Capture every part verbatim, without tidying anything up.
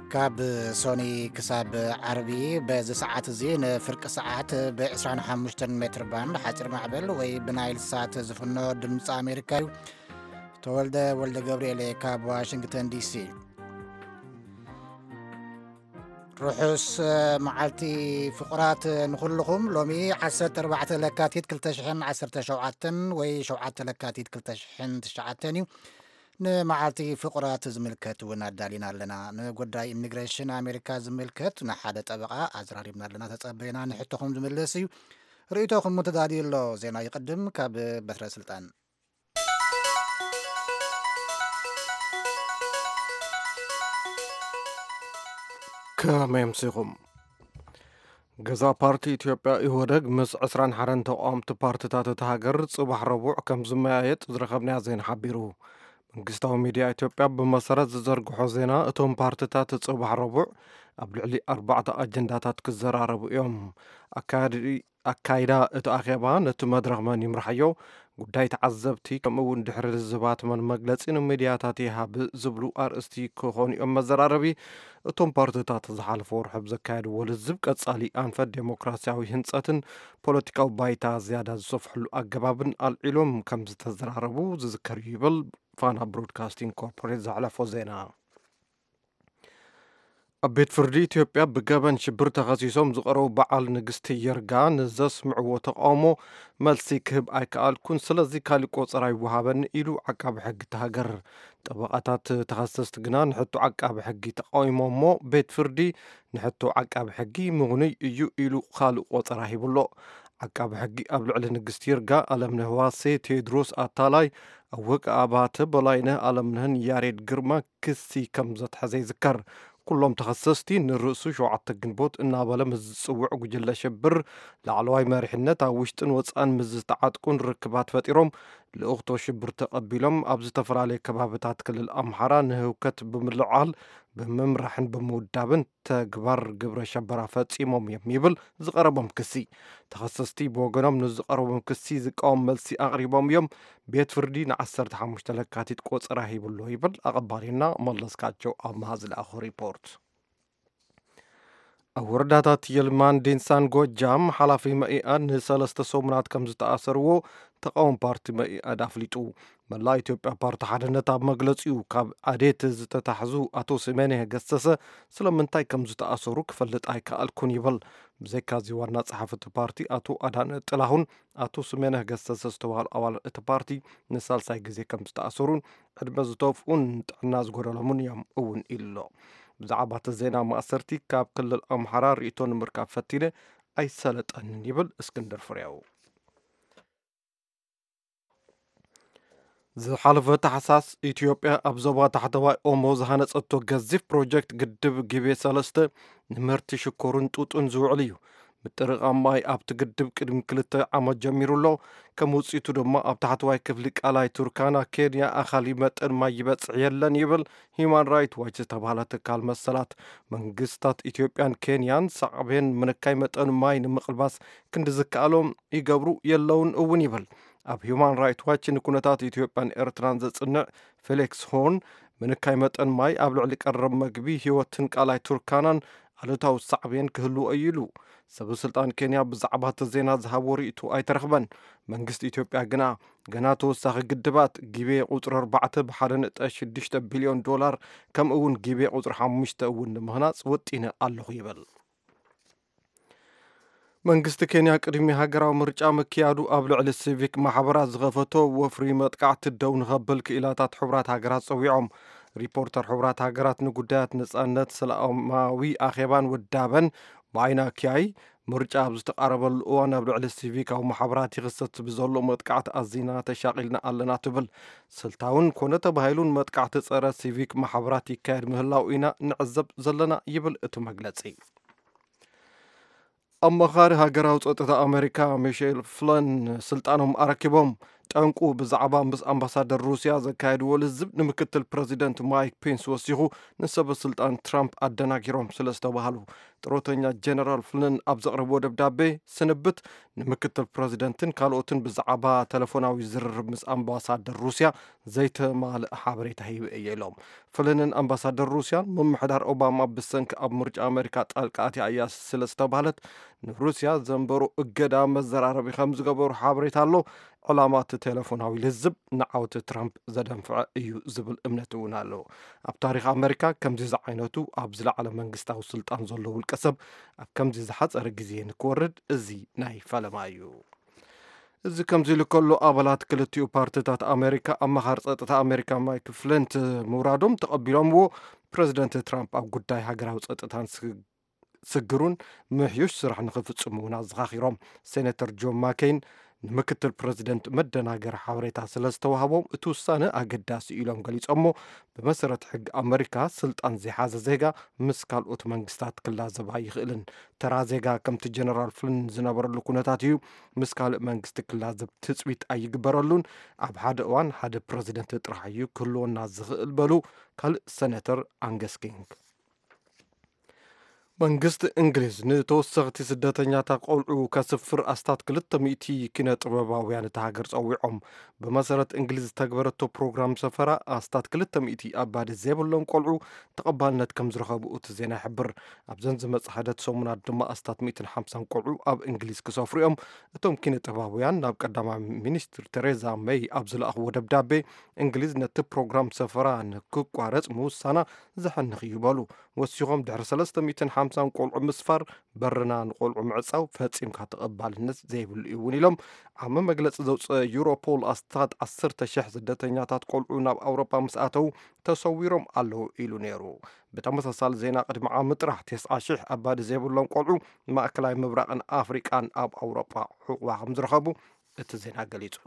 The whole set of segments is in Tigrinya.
كاب سوني كساب عربي بز ساعات زين فرق ساعات ب عشرين وخمسة متر باند حاصر معبل وي بنايل ساعات زفنو دمص امريكا تولد ولد جبريل كاب واشنطن دي سي روحوس معلتي فقرات نخلهم لومي عسرت أربعة لكاتيت كلتشحن عسرت شوعتن وي شوعت لكاتيت كلتشحن تشعتني نمعلتي فقرات زملكت ونادالينا لنا نقداي إميغريشن أمريكا زملكت نحادة طبقة أزراريبنا لنا تتصبينا نحتهم زملسي رئيتهم متدادي الله زينا يقدم كاب بثرة سلطان كميمسيهم ገዛ ፓርቲ ኢትዮጵያ ኢህወደግ ምስ عشرين حرن ተቃውምቲ ፓርቲታት እቲ ሃገር ጽባሕ ረቡዕ ከም ዝመያየጥ ዝረኸብናዮ ዜና ሓቢሩ መንግስታዊ ሚድያ ኢትዮጵያ ብመሰረት ዝዘርግሖ ዜና እቶም ፓርቲታት ጽባሕ ረቡዕ ኣብ ልዕሊ ኣርባዕተ ኣጀንዳታት ክዘራረቡ እዮም ኣካይዳ እቲ ኣኼባ ነቲ መድረኽ መን ይምርሐዮ ጉዳይ ተዓዘብቲ ከምኡውን ድሕሪ ዝባት መን መግለጺ ንሚድያታት ይሃብ ዝብሉ ኣርእስቲ ክኾኑ እዮም መዘራረቢ እቶም ፓርቲታት ዝሓለፈ ወርሒ ዘካየድዎ ልዝብ ቀጻሊ ኣንፈት ዴሞክራሲያዊ ህንጸትን ፖለቲካዊ ባይታ ዝያዳ ዝሰፍሕሉ ኣገባብን ኣልዒሎም ከም ዝተዘራረቡ ዝዝከር ይብል ፋና ብሮድካስቲንግ ኮርፖሬት ዘሕለፎ ዜና ኣብ ቤት ፍርዲ ኢትዮጵያ ብገበን ሽብር ተኸሲሶም ዝቐረቡ በዓል ንግስቲ ይርጋ ንዘስምዕዎ ተቃውሞ መልሲ ክህብ ኣይከኣልኩን ስለዚ ካሊእ ቆፀራ ይወሃበኒ ኢሉ ዓቃቢ ሕጊ ተሃገር ጠበቓታት ተኸሰስቲ ግና ንሕቶ ዓቃቢ ሕጊ ተቃዊሞም እሞ ቤት ፍርዲ ንሕቶ ዓቃቢ ሕጊ ምغنይ እዩ ኢሉ ካሊእ ቆፀራ ሂብሎ ዓቃቢ ሕጊ ኣብ ልዕሊ ንግስቲ ይርጋ ኣለምነህ ዋሴ ቴድሮስ ኣታላይ ኣብ ወቃኣባተ በላይነህ ኣለምነህን ያሬድ ግርማ ክሲ ከም ዘትሐዘ ይዝከር ኩሎም ተኸሰስቲ ንርእሱ ሸውዓተ ግንቦት እናበለ ምዝፅውዕ ጉጅለ ሽብር ላዕለዋይ መሪሕነት ኣብ ውሽጥን ወፃእን ምዝተዓጥቁን ርክባት ፈጢሮም ልእኽቶ ሽብር ተቐቢሎም ኣብ ዝተፈላለዩ ከባቢታት ክልል ኣምሓራ ንህውከት ብምልዓል ብምምራሕን ብምውዳብን ተግባር ግብረ ሸበራ ፈጺሞም እዮም ይብል ዝቐረቦም ክሲ ተኸሰስቲ ብወገኖም ንዝቐረቦም ክሲ ዝቃወም መልሲ ኣቕሪቦም እዮም ቤት ፍርዲ ንዓሰርተ ሓሙሽተ ለካቲት ቆፅራ ሂብሎ ይብል ኣቐባሪና መለስካቸው ኣብ ማዝለኣኹ ሪፖርት ኣብ ወረዳታት የልማን ዴንሳን ጎጃም ሓላፊ መኢኣድ ንሰለስተ ሰሙናት ከም ዝተኣሰርዎ ተቃውሞ ፓርቲ መኢኣድ ኣፍሊጡ መላ ኢትዮጵያ ፓርቲ ሓድነት ኣብ መግለፂኡ ካብ ኣዴት ዝተታሕዙ ኣቶ ስሜነህ ገሰሰ ስለምንታይ ከም ዝተኣሰሩ ክፈልጥ ኣይከኣልኩን ይብል ብዘይካዚ ዋና ጸሓፊ እቲ ፓርቲ ኣቶ ኣዳነ ጥላሁን ኣቶ ስሜነህ ገሰሰ ዝተባሃሉ ኣባል እቲ ፓርቲ ንሳልሳይ ግዜ ከም ዝተኣሰሩን ዕድመ ዝተወፍኡን ጥዕና ዝጎደሎምን እዮም እውን ኢሉሎ ብዛዕባ እቲ ዜና ማእሰርቲ ካብ ክልል ኣምሓራ ርእቶ ንምርካብ ፈቲነ ኣይሰለጠንን ይብል እስክንድር ፍሬው ዝሓለፈ ታሕሳስ ኢትዮጵያ ኣብ ዞባ ታሕተዋይ ኦሞ ዝሃነፀቶ ገዚፍ ፕሮጀክት ግድብ ጊቤ ሰለስተ ንምህርቲ ሽኮርን ጡጡን ዝውዕል እዩ ምጥርቃም ማይ ኣብቲ ግድብ ቅድሚ ክልተ ዓመት ጀሚሩሎ ከም ውፅኢቱ ድማ ኣብ ታሕተዋይ ክፍሊ ቃላይ ቱርካና ኬንያ ኣኻሊ መጠን ማይ ይበፅሕ የለን ይብል ሂማን ራይት ዋች ዝተባሃለ ትካል መሰላት መንግስታት ኢትዮጵያን ኬንያን ሳዕቤን ምንካይ መጠን ማይ ንምቕልባስ ክንዲ ዝከኣሎም ይገብሩ የለውን እውን ይብል ኣብ ሂማን ራይት ዋች ንኩነታት ኢትዮጵያን ኤርትራን ዘጽንዕ ፌሊክስ ሆርን ምንካይ መጠን ማይ ኣብ ልዕሊ ቀረብ መግቢ ህይወትን ቃላይ ቱርካናን ኣሉታዊ ሳዕቤን ክህልዎ ኢሉ ሰበስልጣን ኬንያ ብዛዕባ እቲ ዜና ዝሃቦ ርእይቱ ኣይተረኽበን መንግስቲ ኢትዮጵያ ግና ገና ተወሳኺ ግድባት ጊቤ ቁፅሪ ኣርባዕተ ብሓደ ነጥቢ ሽዱሽተ ቢልዮን ዶላር ከምኡ እውን ጊቤ ቁፅሪ ሓሙሽተ እውን ንምህናፅ ወጢነ ኣለኹ ይብል መንግስቲ ኬንያ ቅድሚ ሃገራዊ ምርጫ ምክያዱ ኣብ ልዕሊ ሲቪክ ማሕበራት ዝኸፈቶ ወፍሪ መጥቃዕቲ ደው ንኸብል ክኢላታት ሕቡራት ሃገራት ፀዊዖም ሪፖርተር ሕቡራት ሃገራት ንጉዳያት ነጻነት ሰላማዊ ኣኼባን ውዳበን ማይና ኪያይ ምርጫ ኣብ ዝተቃረበሉ እዋን ኣብ ልዕሊ ሲቪካዊ ማሕበራት ይኽሰት ብዘሎ መጥቃዕቲ ኣዚና ተሻቂልና ኣለና ትብል ስልታውን ኮነ ተባሂሉን መጥቃዕቲ ፀረ ሲቪክ ማሕበራት ይካየድ ምህላው ኢና ንዕዘብ ዘለና ይብል እቲ መግለፂ ኣመኻሪ ሃገራዊ ፀጥታ ኣሜሪካ ሚሼል ፍለን ስልጣኖም ኣረኪቦም ጠንቁ ብዛዕባ ምስ ኣምባሳደር ሩስያ ዘካየድዎ ልዝብ ንምክትል ፕረዚደንት ማይክ ፔንስ ወሲኹ ንሰበ ስልጣን ትራምፕ ኣደናጊሮም ስለ ዝተባሃሉ ጥሮተኛ ጀነራል ፍሊን ኣብ ዘቕረብዎ ደብዳቤ ስንብት ንምክትል ፕረዚደንትን ካልኦትን ብዛዕባ ቴሌፎናዊ ዝርርብ ምስ ኣምባሳደር ሩስያ ዘይተማልእ ሓበሬታ ሂብ እየ ኢሎም ፍሊንን ኣምባሳደር ሩስያን ምምሕዳር ኦባማ ብሰንኪ ኣብ ምርጫ ኣሜሪካ ጣልቃ ኣትያ እያ ስለ ዝተባሃለት ንሩስያ ዘንበሩ እገዳ መዘራረቢ ከም ዝገበሩ ሓበሬታ ኣሎ ዕላማት ቴሌፎናዊ ልዝብ ንዓወት ትራምፕ ዘደንፍዐ እዩ ዝብል እምነት እውን ኣለዎ ኣብ ታሪክ ኣሜሪካ ከምዚ ዝዓይነቱ ኣብ ዝለዓለ መንግስታዊ ስልጣን ዘሎ ውልቀ ሰብ ኣብ ከምዚ ዝሓፀረ ግዜ ንክወርድ እዚ ናይ ፈለማ እዩ እዚ ከምዚ ኢሉ ከሎ ኣባላት ክልቲኡ ፓርቲታት ኣሜሪካ ኣመኻሪ ፀጥታ ኣሜሪካ ማይክ ፍሊንት ምውራዶም ተቐቢሎምዎ ፕረዚደንት ትራምፕ ኣብ ጉዳይ ሃገራዊ ፀጥታን ስግሩን ምሕዩሽ ስራሕ ንክፍፅሙ እውን ኣዘኻኺሮም ሴኔተር ጆን ማኬይን ንምክትል ፕረዚደንት መደናገር ሓበሬታ ስለ ዝተዋህቦም እቲ ውሳነ ኣገዳሲ ኢሎም ገሊፆሞ ብመሰረት ሕጊ ኣሜሪካ ስልጣን ዘይሓዘ ዜጋ ምስ ካልኦት መንግስታት ክላዘባ ይኽእልን ተራ ዜጋ ከምቲ ጀነራል ፍሊን ዝነበረሉ ኩነታት እዩ ምስ ካልእ መንግስቲ ክላዘብ ትፅቢት ኣይግበረሉን ኣብ ሓደ እዋን ሓደ ፕረዚደንት ጥራሕ እዩ ክህልወና ዝኽእል በሉ ካልእ ሴኔተር አንገስ ኪንግ መንግስት እንግሊዝ ንተወሰኽቲ ስደተኛታት ቆልዑ ከስፍር ኣስታት ክልተ ሚእቲ ኪነ ጥበባውያን እቲ ሃገር ፀዊዖም ብመሰረት እንግሊዝ ተግበረቶ ፕሮግራም ሰፈራ ኣስታት ክልተ ሚእቲ ኣባዲ ዘይብሎም ቆልዑ ተቐባልነት ከም ዝረኸቡ እቲ ዜና ይሕብር ኣብዘን ዝመፅእ ሓደት ሰሙናት ድማ ኣስታት ሚእትን ሓምሳን ቆልዑ ኣብ እንግሊዝ ክሰፍሩ እዮም እቶም ኪነ ጥበባውያን ናብ ቀዳማይ ሚኒስትር ቴሬዛ ሜይ ኣብ ዝለኣኽዎ ደብዳቤ እንግሊዝ ነቲ ፕሮግራም ሰፈራ ንክቋረፅ ምውሳና ዘሐንኽ እዩ በሉ ወሲኾም ድሕሪ ሰለስተ ሚእትን ሓምሳን ቆልዑ ምስፋር በርና ንቆልዑ ምዕፃው ፈፂምካ ተቐባልነት ዘይብሉ እውን ኢሎም ዓመ መግለፂ ዘውፅአ ዩሮፖል ኣስታት ዓሰርተ ሽሕ ስደተኛታት ቆልዑ ናብ ኣውሮፓ ምስኣተው ተሰዊሮም ኣለዉ ኢሉ ነይሩ ብተመሳሳሊ ዜና ቅድሚ ዓመ ጥራሕ ተስዓ ሽሕ ኣባዲ ዘይብሎም ቆልዑ ማእከላይ ምብራቕን ኣፍሪቃን ኣብ ኣውሮፓ ሕቁባ ከም ዝረኸቡ እቲ ዜና ገሊጹ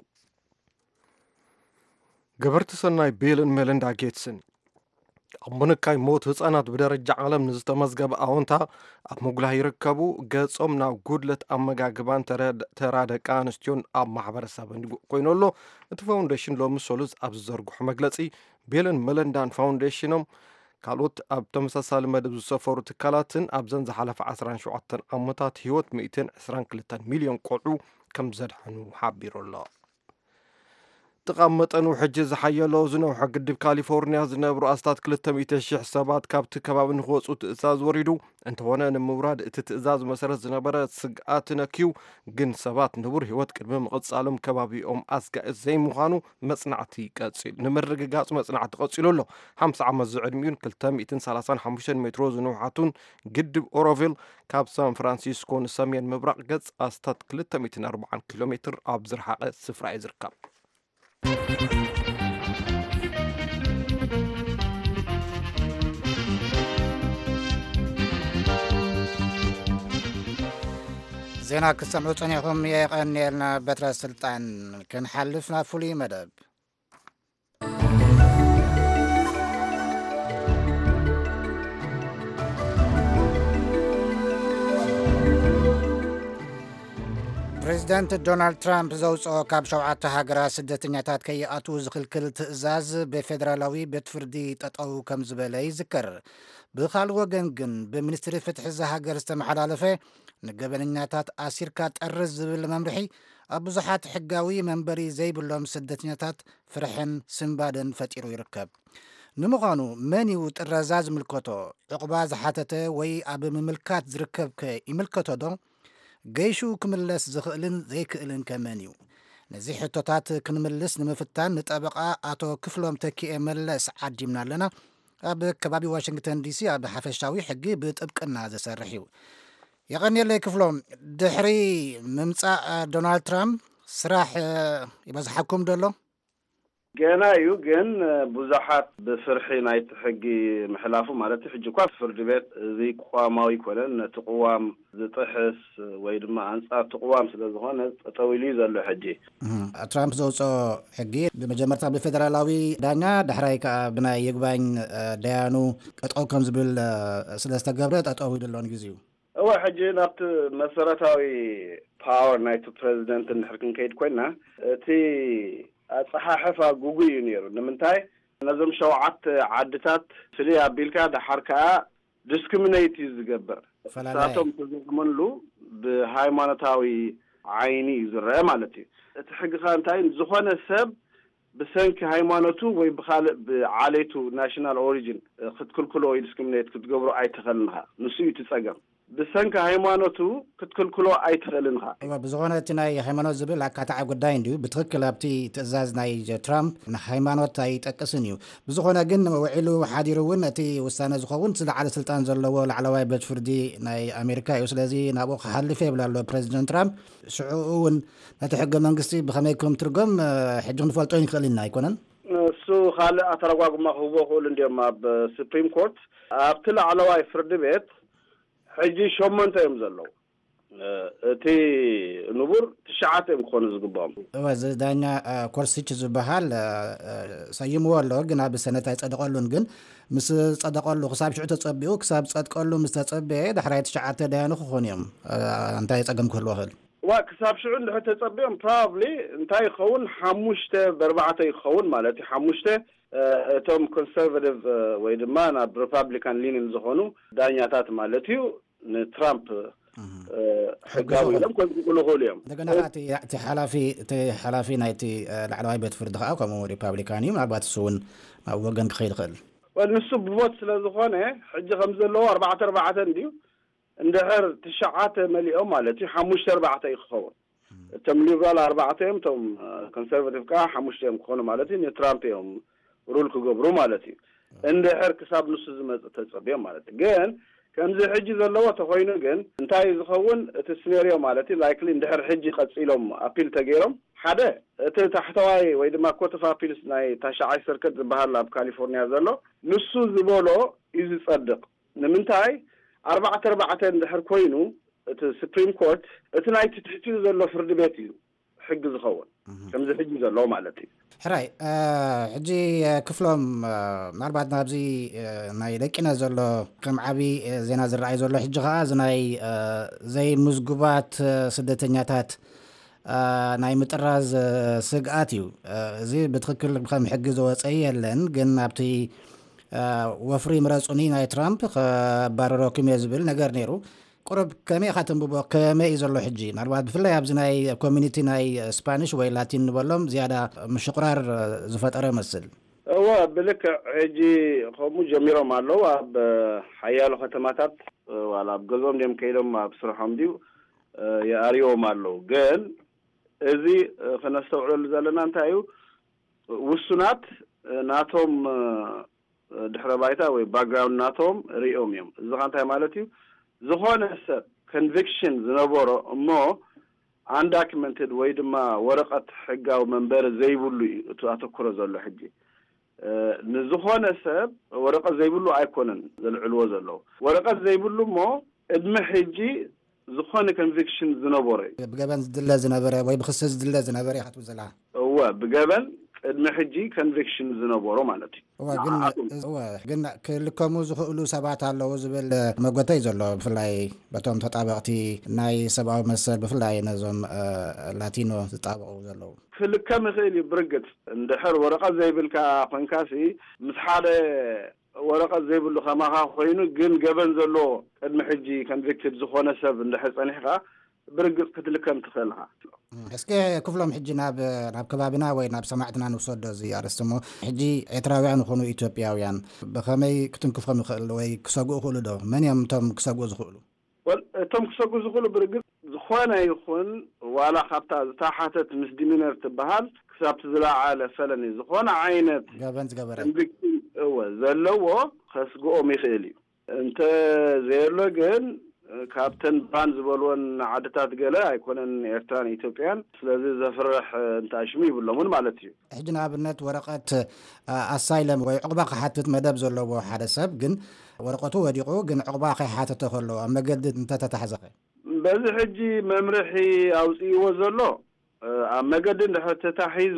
ገበርቲ ሰናይ ቢልን ሜሊንዳ ጌትስን ኣብ ምንካይ ሞት ህፃናት ብደረጃ ዓለም ንዝተመዝገበ ኣዎንታ ኣብ ምጉላህ ይርከቡ ገጾም ናብ ጉድለት ኣመጋግባን ተራ ደቂ ኣንስትዮን ኣብ ማሕበረሰብን ኮይኑ ኣሎ እቲ ፋውንዴሽን ሎሚ ሰሉስ ኣብ ዝዘርግሑ መግለፂ ቢልን ሜሊንዳን ፋውንዴሽኖም ካልኦት ኣብ ተመሳሳሊ መደብ ዝሰፈሩ ትካላትን ኣብዘን ዝሓለፈ ዓሰርተ ሸውዓተ ዓመታት ህይወት ሚእትን ዕስራን ክልተን ሚልዮን ቆልዑ ከም ዘድሕኑ ሓቢሩ ኣሎ ጥቃም መጠኑ ሕጂ ዝሓየሎ ዝነውሐ ግድብ ካሊፎርኒያ ዝነብሩ ኣስታት ክልተ ሚእቲ ሽሕ ሰባት ካብቲ ከባቢ ንክወፁ ትእዛዝ ወሪዱ እንተኾነ ንምውራድ እቲ ትእዛዝ መሰረት ዝነበረ ስግኣት ነኪዩ ግን ሰባት ንቡር ህይወት ቅድሚ ምቕፃሎም ከባቢኦም ኣስጋኢ ዘይምዃኑ መፅናዕቲ ቀፂሉ ንምርግጋፅ መፅናዕቲ ቀፂሉ ኣሎ ሓምሳ ዓመት ዝዕድሚኡን ክልተ ሚእትን ሰላሳን ሓሙሽተን ሜትሮ ዝነውሓቱን ግድብ ኦሮቪል ካብ ሳን ፍራንሲስኮ ንሰሜን ምብራቅ ገጽ ኣስታት ክልተ ሚእትን ኣርባዓን ኪሎ ሜትር ኣብ ዝረሓቐ ስፍራ እዩ ዝርከብ ዜና ክሰምዑ ፀኒሕኩም የቀኒልና በትረ ስልጣን ክንሓልፍ ናብ ፍሉይ መደብ ፕሬዚደንት ዶናልድ ትራምፕ ዘውፅኦ ካብ ሸውዓተ ሃገራት ስደተኛታት ከይኣትዉ ዝኽልክል ትእዛዝ ብፌደራላዊ ቤት ፍርዲ ጠጠው ከም ዝበለ ይዝከር ብኻልእ ወገን ግን ብሚኒስትሪ ፍትሒ ሃገር ዝተመሓላለፈ ንገበነኛታት ኣሲርካ ጠርዝ ዝብል መምርሒ ኣብ ብዙሓት ሕጋዊ መንበሪ ዘይብሎም ስደተኛታት ፍርሕን ስንባድን ፈጢሩ ይርከብ ንምዃኑ መን እዩ ጥረዛ ዝምልከቶ ዕቑባ ዝሓተተ ወይ ኣብ ምምልካት ዝርከብ ከ ይምልከቶ ዶ ገይሹ ክምለስ ዝኽእልን ዘይክእልን ከመን እዩ ነዚ ሕቶታት ክንምልስ ንምፍታን ንጠበቓ ኣቶ ክፍሎም ተኪኤ መለስ ዓዲምና ኣለና ኣብ ከባቢ ዋሽንግተን ዲሲ ኣብ ሓፈሻዊ ሕጊ ብጥብቅና ዘሰርሕ እዩ የቐኒለይ ክፍሎም ድሕሪ ምምፃእ ዶናልድ ትራምፕ ስራሕ ይበዝሓኩም ደሎ ገና እዩ ግን ብዙሓት ብፍርሒ ናይቲ ሕጊ ምሕላፉ ማለት ሕጂ እኳ ፍርዲ ቤት እዚ ቋማዊ ኮነን ነቲ ቅዋም ዝጥሕስ ወይ ድማ ኣንጻር ትቅዋም ስለ ዝኾነ ጠጠው ኢሉ ዘሎ ሕጂ ትራምፕ ዘውፅኦ ሕጊ ብመጀመርታ ብፌደራላዊ ዳኛ ዳሕራይ ከዓ ብናይ ይግባኝ ዳያኑ ጠጠው ከም ዝብል ስለ ዝተገብረ ጠጠው ኢሉ ኣሎ ግዜኡ هو حجي نبت مسارتاوي باور نايت بريزيدنت نحركن كيد كوينا تي صحاحفا جوجل نيرو نمنتاي نظم شوعات عدتات سريع بيلكا ده حركة discriminate يزجبر ساتهم تزمن له بهايمانتاوي عيني زرع مالتي تحقق أنتين زخانة سب بسنك هايمانتو ويبخال بعاليتو national origin خد كل كله discriminate كتجبروا أي تخلنها نسيت تسجل بسنك هايمانتو كتكل كله أي تخلنها. بزغونة تناي هايمانوت زبل كاتع قدين ديو بتركل أبتي تزاز ناي ترامب هايمانوت تاي تكسنيو بزغونة جن وعلو حاديرون أتي وستانا زخون سلا على سلطان زلوا العلواي بتفردي ناي أمريكا يوسلازي نابو حلفه بلا لو بريزيدنت ترامب شعون نتحق منقصي بخميكم ترقم حجون فالتوين خلينا يكونن. سو خال أترقوا ما هو بقول إنديا ما بسبريم كورت أبتلا علواي فرد بيت حجي شومن تايم زلو تي نبور تشعات يمكن زقبام وز دانيا كورسيتش زبحال سيمو الله جنا بسنة تصدقلون جن مس تصدقلو حساب شو تصبيو حساب تصدقلو مس تصبيه دحريت تشعات دانو خونيم انت يصقم كل واحد وكساب شو عنده حتى تصبيهم probably انت يخون حموشته بربعته يخون مالتي حموشته توم كونسرفاتيف ويدمانا بريبابليكان لينين زخونو دانياتات مالتيو ترامب حقاوي لم يقولوا هوليوم دغنا تي تي حلافي تي حلافي نايتي العلواي بيت فرد كم ريبابليكاني مع بعض سون ما وغن خير خل والنسب فوت لزخونه حج خمسة لو أربعة أربعة ديو اندهر تشعات مليون مالتي حموش أربعة يخون تمليو قال أربعة يوم توم كونسرفاتيف كا حموش يوم خونه مالتي ني ترامب يوم رول كغبرو مالتي اندهر كساب نص زمت تصبيه مالتي جن كان زي حجي زلوا تخوينو جن انتاي زخون تسنيريو مالتي لايكلي اندهر حجي قصيلهم ابيل تغيرهم حدا تحتواي ويد ما كوت فابيلس ناي تاشعاي سركت بحال اب كاليفورنيا زلو نصو زبولو يز صدق نمنتاي أربعة أربعة اندهر كوينو السبريم كورت اتناي تحتي زلو فرد بيتي حق زخون كم زي حجي زلوا مالتي حراي أه حجي كفلهم أه نربعنا بزي أه ناي لكنا زلو كم عبي زينا زرعي زلو حجي غاز ناي أه زي مزقوبات أه سدتنياتات أه ناي متراز أه سقاتيو أه زي بتخكل بخم حق زواتي لن قلنا بتي أه وفري مراسوني ناي ترامب باررو كم يزبل نقر نيرو قرب كمية خاتم ببو كمية يزرلو حجي نرواد بفلا يابزناي كوميونيتي ناي سبانيش وي لاتين نبالهم زيادة مش قرار زفات أرى مسل هو بلك حجي خمو جميرو مالو بحيالو ختماتات وعلى بقلبهم ديم كيلهم بصرحهم ديو يا أريو مالو قال إذي فنستوعلو لزالنا انتايو والسنات ناتهم دحر بايتا وي باكراوند ناتهم ريوم يوم زغانتاي مالتيو زخون السب conviction زنبورو مو undocumented ويدما ورقة حقا ومنبر زي بلو تأتكرو زلو حجي أه نزخون السب ورقة زي بلو ايكونن زلعلو زلو ورقة زي بلو مو ادم حجي زخون conviction زنبوري بقابن زدلا زنبوري ويبخص زدلا زنبوري حتو زلها هو بقابن المحجي conviction زنبورو مالتي هو قلنا هو قلنا كلكم زخلو سبعة على زبل مقوتي زلو بفلاي بتوم تطابقتي ناي سبعة مسل بفلاي نظام لاتينو تطابقوا زلو كلكم خيلي برقت اندحر ورقة زي بالكا فنكاسي مسحادة ورقة زي باللو خماها خوينو قل قبل زلو المحجي convicted زخونة سب اندحس انحقا برقت كتلكم تخيلها اسكي كفلهم حجي ناب ناب كبابنا وين ناب سمعتنا نوصل زي ارسمو حجي ايتراويان خونو ايثيوبياويان بخمي كتن كفهم خل وي كساغو خلو دو من يم تم كساغو زخلو ول تم كساغو زخلو برغ زخوانا يخون ولا خطا تحتت مسدمينر تبهال كساب تزلع على فلني زخوانا عينت غابنت غبره هو زلو خسغو ميخيلي انت زيرلو جن كابتن بانز بولون عادتات قلا يكونن إيرتران إثيوبيان ስለዚህ ዘፍርሕ እንታሽሚ ብሎምን ማለት እዩ ሕጅና ኣብነት ወረቀት ኣሳይለም ወይ ዕቁባ ክሓትት መደብ ዘለዎ ሓደ ሰብ ግን ወረቀቱ ወዲቁ ግን ዕቁባ ከይሓተተ ከሎ ኣብ መገዲ እንተተታሕዘኸ በዚ ሕጂ መምርሒ ኣውፅይዎ ዘሎ ኣብ መገዲ እንተተታሒዙ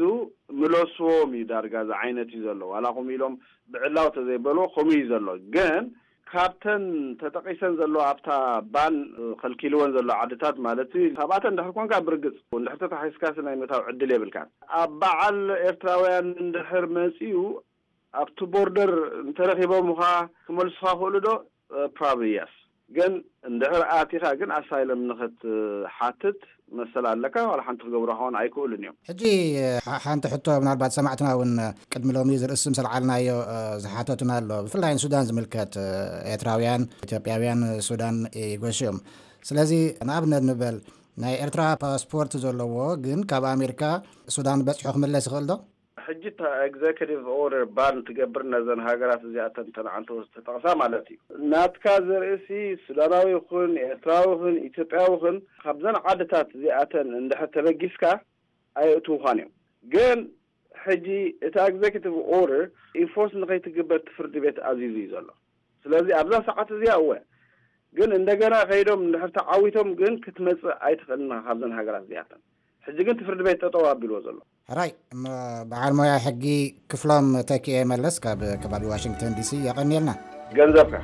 ምለስዎም እዩ ዳርጋ ዛ ዓይነት እዩ ዘሎ ዋላ ኹም ኢሎም ብዕላው ተዘይበሎ ኹም እዩ ዘሎ ግን ካፕተን ተጠቂሰን ዘሎ ኣብታ ባን ከልኪልወን ዘሎ ዓድታት ማለት ሰባተ እንደኮንካ ብርግጽ እንደሕተ ተሓስካስ ናይ መታው ዕድል የብልካን ኣብ በዓል ኤርትራውያን እንድሕር መጽዩ ኣብቲ ቦርደር እንተረኺቦም ሙኻ ክመልሱኻ ክእሉ ዶ probably yes ግን እንደህር ኣቲኻ ግን ኣሳይለም ንኽት ሓትት መሰል ኣለካ ወላ ሓንቲ ክገብሮ ሆን ኣይክእሉን እዮም ሕጂ ሓንቲ ሕቶ ምናልባት ሰማዕትና እውን ቅድሚ ሎሚ ዝርእስ ምሰልዓልናዮ ዝሓተቱና ኣሎ ብፍላይ ሱዳን ዝምልከት ኤርትራውያን ኢትዮጵያውያን ሱዳን ይጎሽዮም ስለዚ ንኣብነት ንበል ናይ ኤርትራ ፓስፖርት ዘለዎ ግን ካብ ኣሜሪካ ሱዳን በጽሑ ክምለስ ይኽእል ዶ ሕጂ ኤግዜኪቲቭ ኦርደር ባን ትገብር ነዘን ሃገራት እዚኣተን ተንዓንተ ተጠቕሳ ማለት እዩ ናትካ ዘርእሲ ሱዳናዊ ይኹን ኤርትራዊ ይኹን ኢትዮጵያዊ ይኹን ካብዘን ዓድታት እዚኣተን እንድሕር ተበጊስካ ኣይእትውኻን እዮም ግን ሕጂ እቲ ኤግዜኪቲቭ ኦርደር ኢንፎርስ ንኸይትግበር ፍርዲ ቤት ኣዚዙ እዩ ዘሎ ስለዚ ኣብዛ ሰዓት እዚኣ እወ ግን እንደገና ከይዶም እንድሕር ተዓዊቶም ግን ክትመጽእ ኣይትኽእልና ካብዘን ሃገራት እዚኣተን ሕጂ ግን ፍርዲ ቤት ጠጠው ኣቢልዎ ዘሎ ሕራይ በዓል ሞያ ሕጊ ክፍሎም ተኪኤ መለስ ካብ ከባቢ ዋሽንግተን ዲሲ ያቀኒልና ገንዘብካ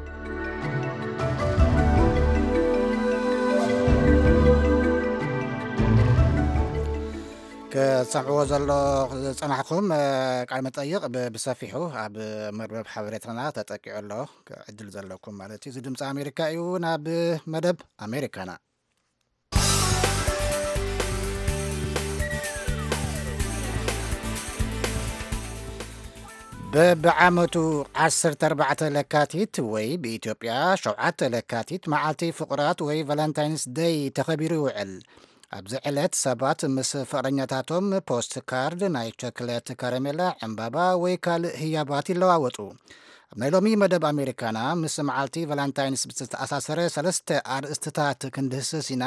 كسمعوا زلو صنعكم قال مطيق بسفيحو اب مربب حبرتنا تطقيو له عدل زلكم مالتي زي دمص امريكا يونا بمدب امريكانا ببعامتو عشرة أربعة لكاتيت وي بإثيوبيا شوعات لكاتيت معالتي فقرات وي فالنتاينز داي تخبيرو وعل أبز علت سبات مس فرنياتاتهم بوست كارد ناي شوكولات كراميلا عمبابا وي كال هياباتي لواوتو نايلومي مدب أمريكانا مس معالتي فالنتاينز بتتأساسر سلست أرستتات كندسسينا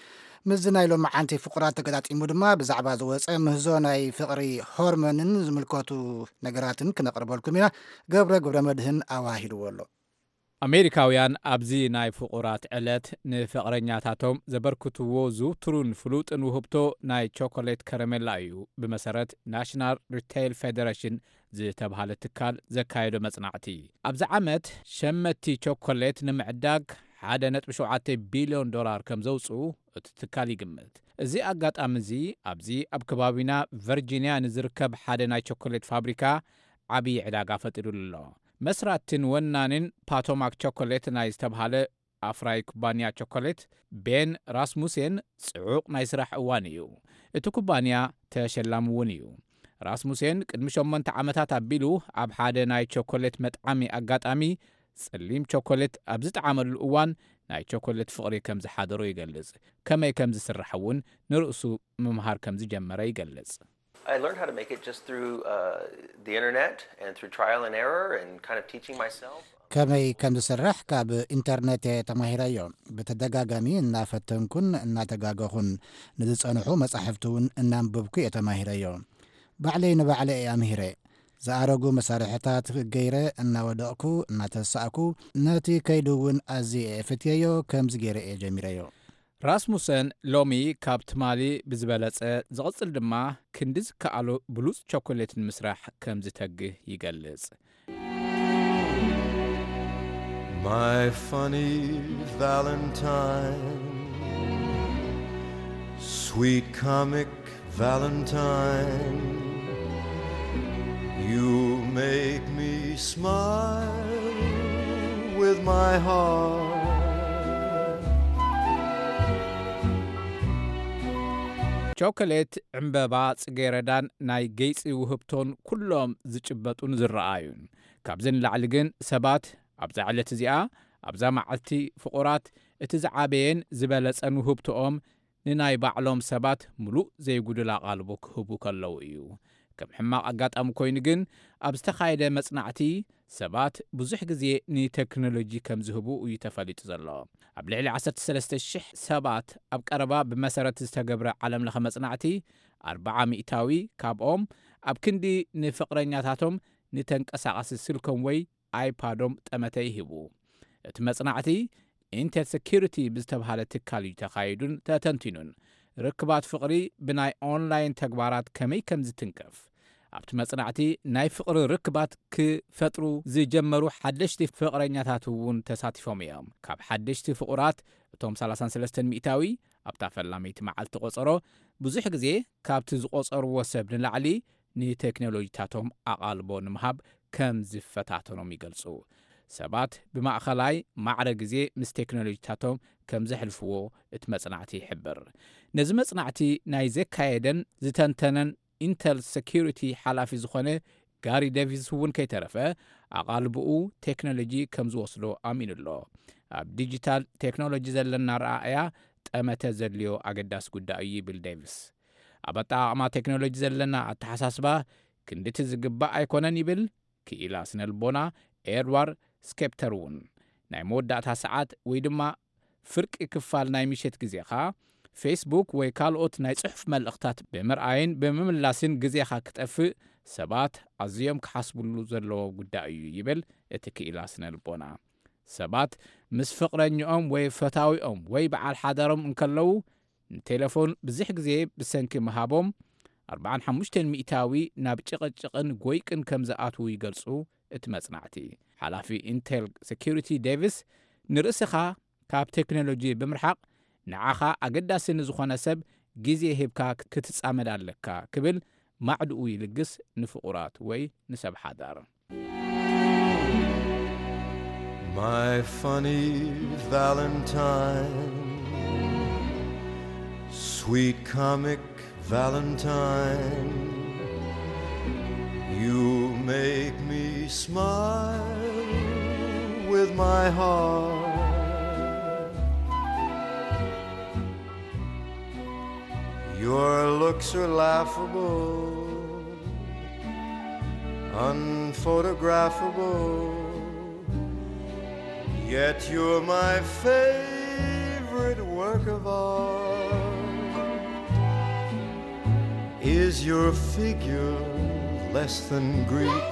مزنايلو معانتي فقرات تقدات إمودما بزعبا زوز مهزوناي فقري هورمونن زملكوتو نقراتن كنقربالكمينا قبر قبر مدهن أواهيلو والو أمريكاويان أبزي ناي فقرات علت نفقرنياتاتهم زبركتو زوترون فلوتن وهبتو ناي شوكولات كراميلا أيو بمسارات ناشنال ريتيل فيدريشن زي تبهال التكال زكايدو مصنعتي أبز عمت شمتي شوكولات نمعداق حدا نتبشوعاتي بليون دولار كم زوصو تتكالي قمت زي أقات أمزي أبزي أبكبابينا فيرجينيا نزركب حدا ناي شوكولات فابريكا عبي علاقة فترو لله مسراتين ونانين باتوماك شوكولات ناي استبهالة أفراي كوبانيا شوكولات بين راسموسين سعوق نايسرح اوانيو اتو كوبانيا تشلامونيو راسموسين كدمشوم من تعامتات أبيلو أب حدا ناي شوكولات متعامي أقات أمي سليم شوكولات أبزت عامل الأوان ناي شوكولات فقري كمز حادرو يقلز كما يكمز سرحون نرأسو ممهار كمز جمرا يقلز I learned how to make it just through uh, the internet and through trial and error and kind of teaching myself. كما كم سرح كاب انترنت تماهيرايو بتدغاغامي እና ፈተንኩን እና ተጋጋኹን ንዝጸንሑ መጻሕፍቱን እናንብብኩ የተማሂራዮ ባዕለይ ንባዕለይ ኣምሂረ ዘአረጉ መሳርሕታት ገይረ እና ወደቅኩ እና ተሳእኩ ነቲ ከይዱውን ኣዚ ፍትየዮ ከም ዝገይረ ጀሚራዮ راسموسن لومي كابت مالي بزبالة زغصل دما كندز كالو بلوز شوكولات المسرح كم زتقه يقلز My funny Valentine, sweet comic Valentine, you make me smile with my heart. شوكولات عمبابا صغيردان ناي جيصي وهبتون كلهم زچبطون زرآيون كابزن لعلقن سبات ابزا علت زيا ابزا معلتي فقرات اتزعابين زبلصن وهبتوم نناي بعلوم سبات ملو زي غدلا قالبو كهبو كلو ايو كم حما اقاطام كوين گن ابستخايده مصنعتي سبات بزح غزي ني تكنولوجي كم زهبو يتفاليت زلو أبلعلي عسرت سلسة الشح سبات أبقربا بمسارة استقبر عالم لخ مصنعتي أربعة مئتاوي كاب أم أبكندي نفقرينياتاتهم نتنك أساقس السلكم وي آيبادهم تمتيهبو اتمصنعتي انتر سكيورتي بزتبهالة تكالي تخايدون تاتنتينون ركبات فقري بناي أونلاين تقبارات كمي كمز تنكف ኣብቲ መጽናዕቲ ናይ ፍቕሪ ርክባት ክፈጥሩ ዝጀመሩ ሓደሽቲ ፍቕረኛታት እውን ተሳቲፎም እዮም። ካብ ሓደሽቲ ፍቑራት እቶም ሰላሳ ወሰለስተ ሚእታዊ ኣብታ ፈላመይቲ መዓልቲ ቆጸሮ ብዙሕ ግዜ ካብቲ ዝቆጸርዎ ሰብ ንላዕሊ ንቴክኖሎጂታቶም ኣቓልቦ ንምሃብ ከም ዝፈታተኖም ይገልጹ። ሰባት ብማእኸላይ ማዕረ ግዜ ምስ ቴክኖሎጂታቶም ከም ዘሕልፍዎ እቲ መጽናዕቲ ይሕብር። ነዚ መጽናዕቲ ናይ ዘካየደን ዝተንተነን ኢንተል ሴኪሪቲ ሓላፊ ዝኾነ ጋሪ ዴቪስ እውን ከይተረፈ ኣቓልብኡ ቴክኖሎጂ ከም ዝወስዶ ኣሚኑሎ። ኣብ ዲጂታል ቴክኖሎጂ ዘለና ረኣያ ጠመተ ዘድልዮ ኣገዳሲ ጉዳይ እዩ ይብል ዴቪስ። ኣብ ኣጠቓቕማ ቴክኖሎጂ ዘለና ኣተሓሳስባ ክንድቲ ዝግባእ ኣይኮነን ይብል ክኢላ ስነልቦና ኤድዋርድ ስኬፕተር እውን። ናይ መወዳእታ ሰዓት ወይ ድማ ፍርቂ ክፋል ናይ ምሸት ግዜኻ ፌስቡክ ወይ ካልኦት ናይ ጽሑፍ መልእኽታት ብምርኣይን ብምምላስን ግዜኻ ክጠፍእ ሰባት ኣዝዮም ክሓስብሉ ዘለዎ ጉዳይ እዩ ይብል እቲ ክኢላ ስነልቦና። ሰባት ምስ ፍቕረኝኦም ወይ ፈታዊኦም ወይ በዓል ሓዳሮም እንከለዉ ንቴሌፎን ብዙሕ ግዜ ብሰንኪ ምሃቦም ኣርባዓን ሓሙሽተን ሚእታዊ ናብ ጭቕጭቕን ጎይቅን ከም ዝኣትዉ ይገልጹ እቲ መጽናዕቲ። ሓላፊ ኢንቴል ሴኪሪቲ ዴቪስ ንርእስኻ ካብ ቴክኖሎጂ ብምርሓቕ ንዓኻ ኣገዳሲ ንዝኾነ ሰብ ግዜ ሂብካ ክትጻመድ ኣለካ ክብል ማዕድኡ ይልግስ ንፍቑራት ወይ ንሰብ ሓዳር። My funny Valentine, sweet comic Valentine, you make me smile with my heart. Your looks are laughable, unphotographable, yet you're my favorite work of art. Is your figure less than Greek?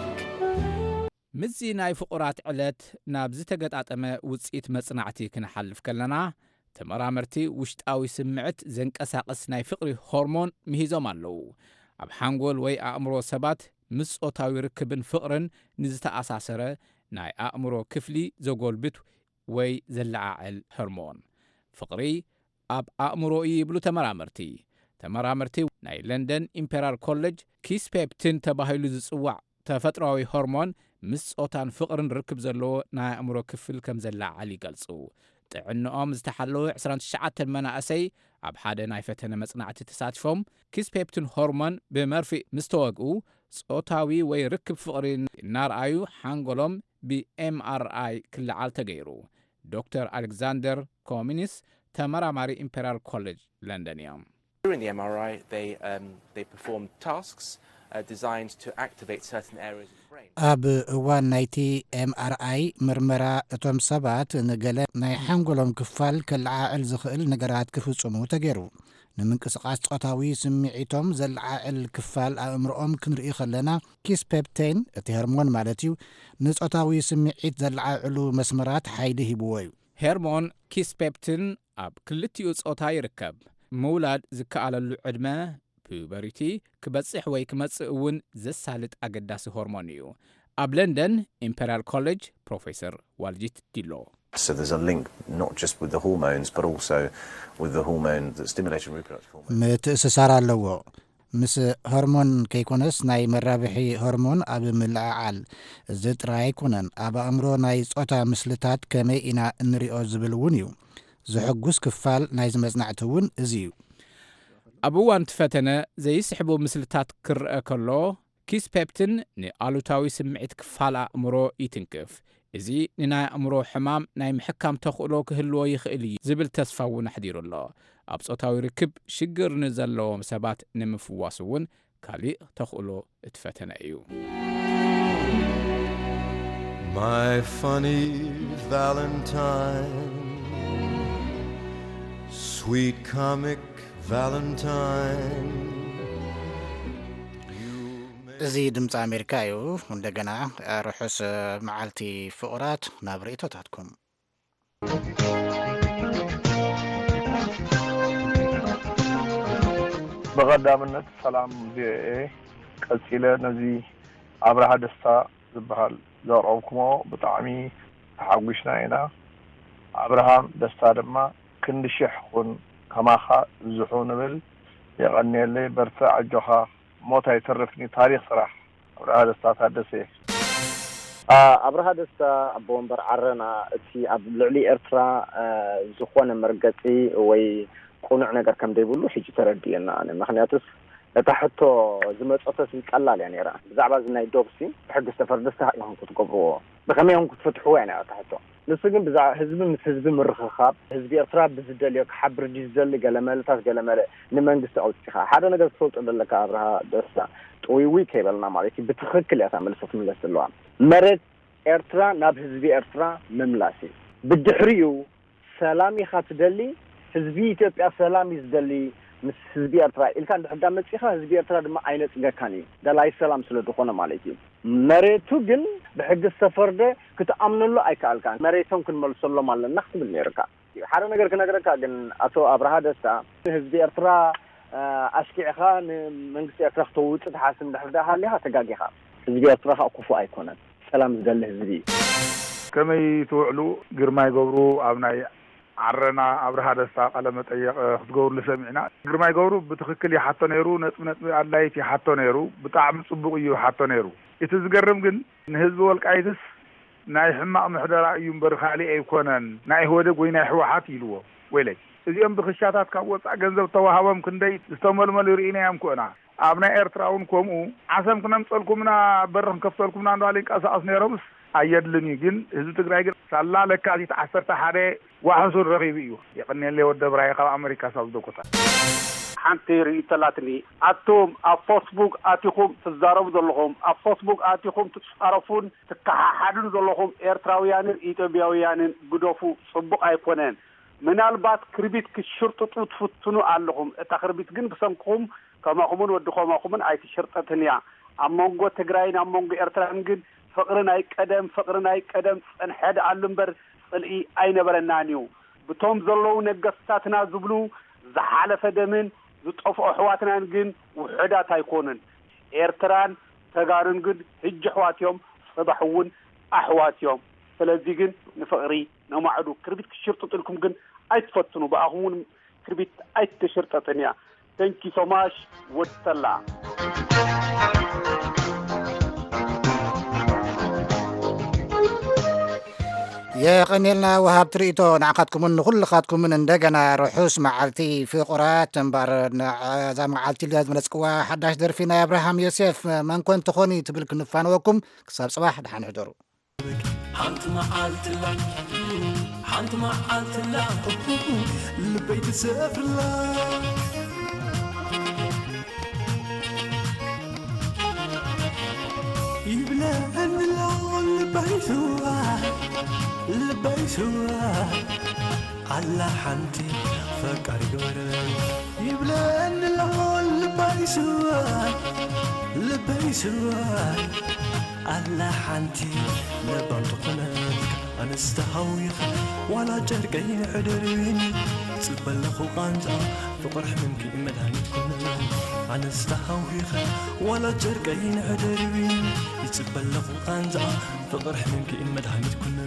ምዚ ናይ ፍቑራት ዕለት ናብ ዝተገጣጠመ ውፅኢት መጽናዕቲ ክንሓልፍ ከለና ተመራመርቲ ውሽጣዊ ስምዕት ዘንቀሳቐስ ናይ ፍቕሪ ሆርሞን ምሂዞም ኣለዉ። ኣብ ሓንጎል ወይ ኣእምሮ ሰባት ምስ ጾታዊ ርክብን ፍቕርን ንዝተኣሳሰረ ናይ ኣእምሮ ክፍሊ ዘጎልብት ወይ ዘለዓዕል ሆርሞን ፍቕሪ ኣብ ኣእምሮ እዩ ይብሉ ተመራመርቲ። ተመራመርቲ ናይ ለንደን ኢምፔሪያል ኮሌጅ ኪስፔፕቲን ተባሂሉ ዝጽዋዕ ተፈጥሯዊ ሆርሞን ምስ ጾታን ፍቕርን ርክብ ዘለዎ ናይ ኣእምሮ ክፍል ከም ዘለዓዕል ይገልጹ። ጥዕንኦም ዝተሓለወ عشرة وتسعين መናእሰይ ኣብ ሓደ ናይ ፈተነ መጽናዕቲ ተሳቲፎም ኪስፔፕቲን ሆርሞን ብመርፊእ ምስ ተወግኡ ጾታዊ ወይ ርክብ ፍቕሪ እናርኣዩ ሓንጎሎም ብኤምአርአይ ክለዓል ተገይሩ። ዶክተር አሌክዛንደር ኮሚኒስ ተመራማሪ ኢምፔሪያል ኮሌጅ ለንደን እዮም። During the M R I, they, um, they performed tasks uh, designed to activate certain areas of the brain. ኣብ እዋን ናይቲ ኤምአርአይ ምርመራ እቶም ሰባት ንገለ ናይ ሓንጎሎም ክፋል ከለዓዕል ዝኽእል ነገራት ክፍጽሙ ተገይሩ። ንምንቅስቓስ ጾታዊ ስምዒቶም ዘለዓዕል ክፋል ኣእምሮኦም ክንርኢ ከለና ኪስፔፕቲን እቲ ሆርሞን ማለት እዩ ንጾታዊ ስምዒት ዘለዓዕሉ መስመራት ሓይሊ ሂብዎ እዩ። ሆርሞን ኪስፔፕቲን ኣብ ክልቲኡ ጾታ ይርከብ። ምውላድ ዝከኣለሉ ዕድመ ፑበሪቲ ክበጽሕ ወይ ክመጽእ እውን ዘሳልጥ ኣገዳሲ ሆርሞን እዩ። ኣብ ለንደን ኢምፔሪያል ኮሌጅ ፕሮፌሰር ዋልጂት ዲሎ So there's a link not just with the hormones but also with the hormone that stimulates reproductive hormone. ምትእስሳር ኣለዎ ምስ ሆርሞን ከይኮነስ ናይ መራብሒ ሆርሞን ኣብ ምልዓዓል እዚ ጥራይ ኣይኮነን ኣብ ኣእምሮ ናይ ጾታ ምስልታት ከመይ ኢና እንሪኦ ዝብል እውን እዩ። ዝሕጉስ ክፋል ናይ ዝመጽናዕቲ እውን እዚ እዩ። ኣብ እዋን ትፈተነ ዘይስሕቡ ምስልታት ክርአ ከሎ ኪስፔፕቲን ንኣሉታዊ ስምዒት ክፋል ኣእምሮ ይትንክፍ። እዚ ንናይ ኣእምሮ ሕማም ናይ ምሕካም ተኽእሎ ክህልዎ ይኽእል እዩ ዝብል ተስፋ እውን ኣሕዲሩ ኣሎ። ኣብ ጾታዊ ርክብ ሽግር ንዘለዎም ሰባት ንምፍዋስ እውን ካሊእ ተኽእሎ እትፈተነ እዩ። My funny Valentine, sweet comic Valentine. እዚ ድምፂ ኣሜሪካ እዩ። እንደገና ርሑስ መዓልቲ ፍቑራት ናብ ርእቶታትኩም በቀዳምነት ሰላም ቪኦኤ ቀጽለ ነዚ አብርሃ ደስታ ዝበሃል ዘርኦኩሞ ብጣዕሚ ተሓጉሽና ኢና አብርሃም ደስታ ድማ ክንድሽሕ ኩን ከማኻ ዝሑ ንብል የቀኒየለይ በርታ አጆኻ ሞት አይተርፍኒ ታሪክ ስራሕ አብርሃ ደስታ ታደሰ አብርሃ ደስታ አቦ ወንበር ዓረና እቲ ኣብ ልዕሊ ኤርትራ ዝኾነ መርገጺ ወይ ቁኑዕ ነገር ከም ደይብሉ ሕጂ ተረዲየና ኣነ ምክንያቱስ እታ ሕቶ ዝመፀተስ ይቀላል ያ ነራ ብዛዕባ ዝናይ ዶብሲ ሕግ ዝተፈርደስታ ይኹን ክትገብርዎ ብከመይ ይኹን ክትፈትሕዎ ያ ነራ እታ ሕቶ ንሱ ግን ብዛዕባ ህዝቢ ምስ ህዝቢ ምርኽኻብ ህዝቢ ኤርትራ ብዝደልዮ ክሓብር ዲዘሊ ገለመለታት ገለመለ ንመንግስቲ ኣውፂኻ ሓደ ነገር ትፈልጦ ዘለካ አብርሃ ደስታ ጥውይዊ ከይበልና ማለት እዩ ብትክክል እያ መልሰት ምለስ ዘለዋ መሬት ኤርትራ ናብ ህዝቢ ኤርትራ መምላሲ ብድሕሪኡ ሰላም ኢኻ ትደሊ ህዝቢ ኢትዮጵያ ሰላም ይዝደሊ ምስ ህዝቢ ኤርትራ ኢልካ እንድሕዳ መፂኻ ህዝቢ ኤርትራ ድማ ኣይነፅገካን እዩ ደላይ ሰላም ስለ ዝኾነ ማለት እዩ መሬቱ ግን ብሕጊ ዝተፈርደ ክትኣምነሉ ኣይከኣልካን መሬቶም ክንመልሰሎም ኣለና ክትብል ነይርካ ሓደ ነገር ክነግረካ ግን አቶ አብርሃ ደስታ ህዝቢ ኤርትራ ኣስኪዕኻ ንመንግስቲ ኤርትራ ክትውፅእ ትሓስብ እንድሕዳ ሃሊኻ ተጋጊኻ ህዝቢ ኤርትራ ከዓ ክፉ ኣይኮነን ሰላም ዝደሊ ህዝቢ ከመይ ትውዕሉ ግርማይ ገብሩ ኣብ ናይ ዓረና አብርሃ ደስታ ቃለ መጠየቅ ክትገብሩ ሰሚዕና ግርማይ ገብሩ ብትክክል ይሓቶ ነይሩ ነጥብ ነጥብ ኣላይቲ ይሓቶ ነይሩ ብጣዕሚ ጽቡቕ እዩ ይሓቶ ነይሩ እቲ ዝገርም ግን ንህዝቢ ወልቃይትስ ናይ ሕማቅ ምሕደራ እዩ እምበር ካሊእ ኣይኮነን ናይ ህወደግ ወይ ናይ ሕወሓት ኢልዎ ወይለይ እዚኦም ብክሻታት ካብ ወፃእ ገንዘብ ተዋሃቦም ክንደይ ዝተመልመሉ ርኢናዮም ኮና ኣብ ናይ ኤርትራ እውን ከምኡ ዓሰም ክነምፀልኩምና በርክን ከፍተልኩምና እንዳለ ይንቀሳቀስ ነይሮምስ አየድልኒ ግን ህዝቢ ትግራይ ግን ሳላ ለካቲት ዓሰርተ ሓደ ዋሕሱን ረኺቡ እዩ የቀኒየለይ ወደ ብራይ ካብ አሜሪካ ሳብ ደቆታ ሓንቲ ሪኢተላትኒ አቶም ኣብ ፌስቡክ ኣቲኹም ትዛረቡ ዘለኹም ኣብ ፌስቡክ ኣቲኹም ትጻረፉን ትከሓሓዱን ዘለኹም ኤርትራውያንን ኢትዮጵያውያንን ግደፉ ጽቡቕ ኣይኮነን ምናልባት ክርቢት ክሽርጥጡ ትፍትኑ ኣለኹም እታ ክርቢት ግን ብሰንኩም ከማኹምን ወድኾማኹምን ኣይትሽርጠትን እያ ኣብ መንጎ ትግራይን ኣብ መንጎ ኤርትራን ግን ፍቅርን ኣይቀደም ፍቅርን ኣይቀደም ፀንሐድ ኣሉ እምበር ጽልኢ ኣይነበረናን እዩ ብቶም ዘለዉ ነገስታትና ዝብሉ ዝሓለፈ ደምን ዝጠፍኦ ኣሕዋትናን ግን ውሕዳት ኣይኮኑን ኤርትራን ተጋሩን ግን ሕጂ ኣሕዋት እዮም ጽባሕ እውን ኣሕዋት እዮም ስለዚ ግን ንፍቅሪ ነማዕዱ ክርቢት ክሽርጥጥልኩም ግን ኣይትፈትኑ ብኣኹም እውን ክርቢት ኣይትሽርጠጥን እያ Thank you so much. ወድሰላ የቀኒልና ወሃብ ትርኢቶ ንዓኻትኩምን ንኹልኻትኩምን እንደገና ርሑስ መዓልቲ ፍቁራት እምበር ዛ መዓልቲ ዝመለፅክዋ ሓዳሽ ደርፊ ናይ አብርሃም ዮሴፍ መንኮን ትኾኒ ትብል ክንፋንወኩም ክሳብ ፅባሕ ድሓን ሕደሩ ሓንቲ መዓልትላ ሓንቲ መዓልትላ ልበይ ትሰፍርላ يبلغن لون بيسوا البيسوا على حنتي فكر قرر يبلغن لون بيسوا البيسوا على حنتي لبنت قناتك أنا استهويخ ولا جرقين عدرين تبلغوا قانجا فقرح منك مدهنت كنا أنا استهويخ ولا جرقين عدرين يتبلغوا قانجا فقرح منك مدهنت كنا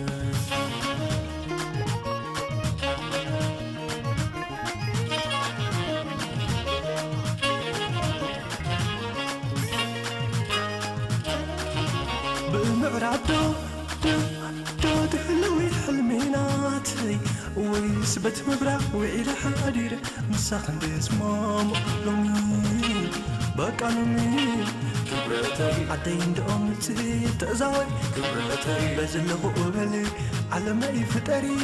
بالمعرب دو دو دو تحلوي حلميناتي ويثبت مبرق وعيد حدير مساخن ديس مام لومي بقى لومي كبرتي عدين دقمتي تأزاوي كبرتي بزلغ قبلي على ما يفتري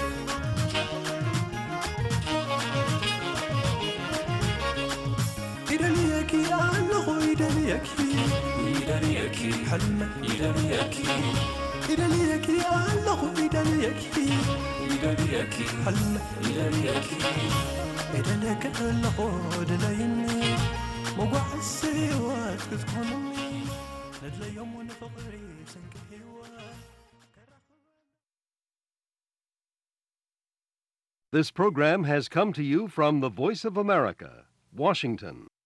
إيداليكي أهلغو إيداليكي إيداليكي حلم إيداليكي إيداليكي أهلغو إيداليكي إيداليكي حلم إيداليكي إيداليكي أهلغو دلايني موقع السيوات كتكونني ندلي يوم ونفقري سنكحي This program has come to you from the Voice of America, Washington.